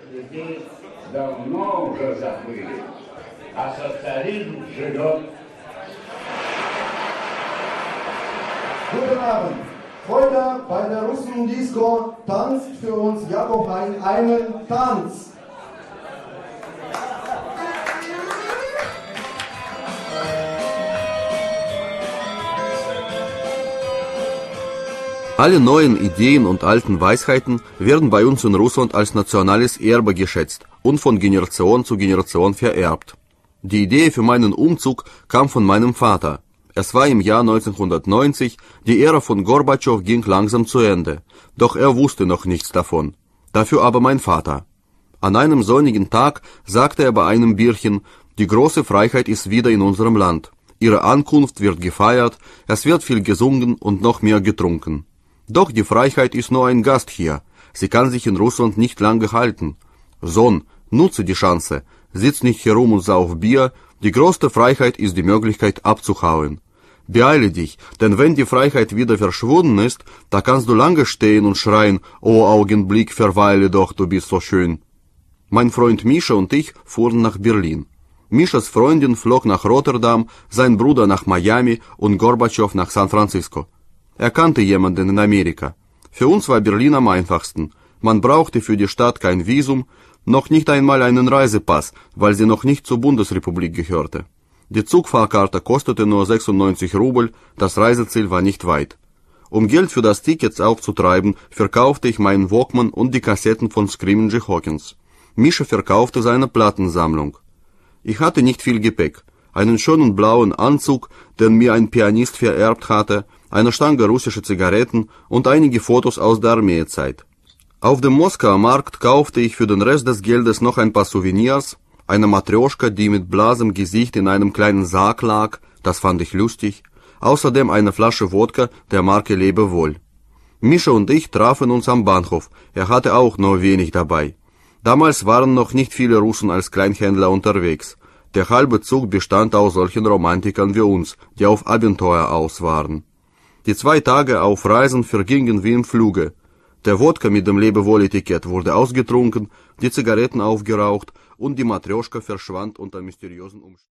людей давно уже забыли, а социализм живет. Guten Abend. Heute bei der Russen-Disco tanzt für uns Jakob Hein einen Tanz. Alle neuen Ideen und alten Weisheiten werden bei uns in Russland als nationales Erbe geschätzt und von Generation zu Generation vererbt. Die Idee für meinen Umzug kam von meinem Vater. Es war im Jahr 1990, die Ära von Gorbatschow ging langsam zu Ende, doch er wusste noch nichts davon. Dafür aber mein Vater. An einem sonnigen Tag sagte er bei einem Bierchen, die große Freiheit ist wieder in unserem Land. Ihre Ankunft wird gefeiert, es wird viel gesungen und noch mehr getrunken. Doch die Freiheit ist nur ein Gast hier. Sie kann sich in Russland nicht lange halten. Sohn, nutze die Chance. Sitz nicht herum und sauf Bier. Die größte Freiheit ist die Möglichkeit abzuhauen. Beeile dich, denn wenn die Freiheit wieder verschwunden ist, da kannst du lange stehen und schreien, oh Augenblick, verweile doch, du bist so schön. Mein Freund Mischa und ich fuhren nach Berlin. Mischas Freundin flog nach Rotterdam, sein Bruder nach Miami und Gorbatschow nach San Francisco. Er kannte jemanden in Amerika. Für uns war Berlin am einfachsten. Man brauchte für die Stadt kein Visum, noch nicht einmal einen Reisepass, weil sie noch nicht zur Bundesrepublik gehörte. Die Zugfahrkarte kostete nur 96 Rubel, das Reiseziel war nicht weit. Um Geld für das Ticket aufzutreiben, verkaufte ich meinen Walkman und die Kassetten von Screaming Jay Hawkins. Mischa verkaufte seine Plattensammlung. Ich hatte nicht viel Gepäck. Einen schönen blauen Anzug, den mir ein Pianist vererbt hatte, eine Stange russische Zigaretten und einige Fotos aus der Armeezeit. Auf dem Moskauer Markt kaufte ich für den Rest des Geldes noch ein paar Souvenirs, eine Matrioschka, die mit blasem Gesicht in einem kleinen Sarg lag, das fand ich lustig, außerdem eine Flasche Wodka der Marke Lebewohl. Mischa und ich trafen uns am Bahnhof, er hatte auch nur wenig dabei. Damals waren noch nicht viele Russen als Kleinhändler unterwegs. Der halbe Zug bestand aus solchen Romantikern wie uns, die auf Abenteuer aus waren. Die 2 Tage auf Reisen vergingen wie im Fluge. Der Wodka mit dem Lebewohl-Etikett wurde ausgetrunken, die Zigaretten aufgeraucht und die Matrioschka verschwand unter mysteriösen Umständen.